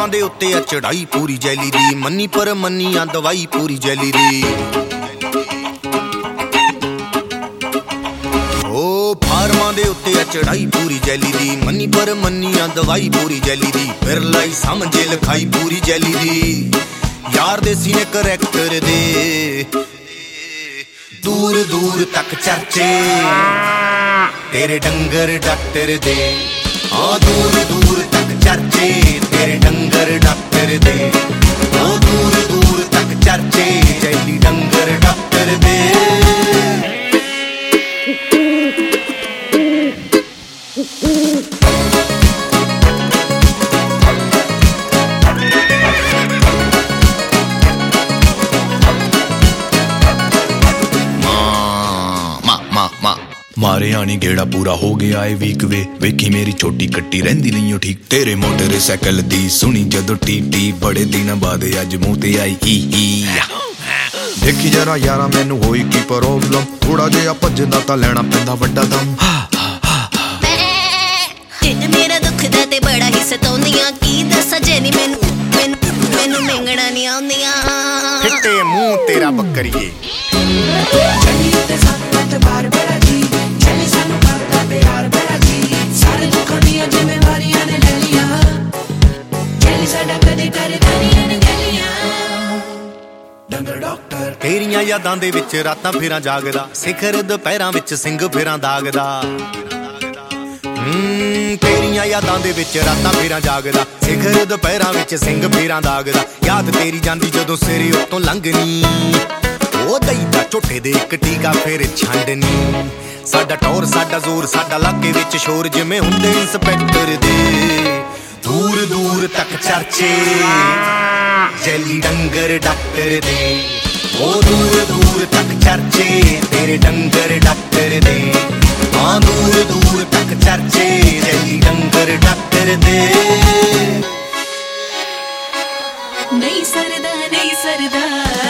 ਦੇ ਉੱਤੇ ਆ ਚੜਾਈ ਪੂਰੀ ਜੈਲੀ ਦੀ ਮੰਨੀ ਪਰ ਮੰਨੀ ਆ ਦਵਾਈ ਪੂਰੀ ਜੈਲੀ ਦੀ ਓ ਫਾਰਮਾਂ ਦੇ ਉੱਤੇ ਆ ਚੜਾਈ ਪੂਰੀ ਜੈਲੀ ਦੀ ਮੰਨੀ ਪਰ ਮੰਨੀ ਆ ਦਵਾਈ ਪੂਰੀ ਜੈਲੀ ਦੀ ਫਿਰ ਲਈ ਸਮਝੇ ਲਿਖਾਈ ਪੂਰੀ ਜੈਲੀ ਦੀ ਯਾਰ ਦੇ ਸੀਨੇ ਕਰੈਕਟਰ ਦੇ ਦੂਰ ਦੂਰ ਤੱਕ ਚਰਚੇ ਤੇਰੇ ਡੰਗਰ ਡਾਕਟਰ ਦੇ हाँ दूर दूर तक चर्चे तेरे डंगर डॉक्टर दे ओ दूर दूर तक चर्चे जैली डंगर डॉक्टर दे मारे आनी गेड़ा पूरा हो गया है वीक वे वेखी मेरी छोटी कट्टी रहिंदी नहीं हो ठीक तेरे मोटरसाइकिल दी सुनी जदों टी बड़े दिन बाद अज मूंह ते आई ही देखी जरा यारा मैनू होई की प्रॉब्लम थोड़ा जिहा भजदा तां लैना पैंदा वड्डा दम ढिड मेरा दुखदा ते बड़ा ही सताउंदियां की दस्सां जेनी मैनू मेंगड़ा नहीं आउंदियां फिट्टे मुंह तेरा बकरिए तेरियां यादां दे विच रातां फेरां जागदा सिखर दुपहरां विच सिंग फेरां दागदा तेरियां यादां दे विच रातां फेरां जागदा सिखर दुपहरां विच सिंग फेरां दागदा याद तेरी जांदी जदों सिरे उत्तों लंघनी ओ दईदा झोटे दे इक टीका फिर छंडनी साडा टौर साडा जोर साडा लागे विच शोर जिवें हुंदे इंस्पैक्टर दे दूर दूर तक चर्चे जैली डंगर डॉक्टर दे ओ दूर दूर तक चर्चे तेरे डंगर डॉक्टर दे हाँ दूर दूर तक चर्चे जैली डंगर डॉक्टर दे नहीं सरदा